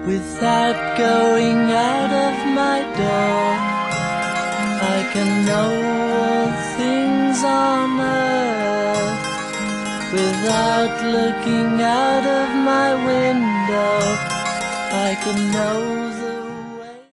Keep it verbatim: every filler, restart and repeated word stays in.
Without going out of my door, I can know all things on earth. Without looking out of my window, I can know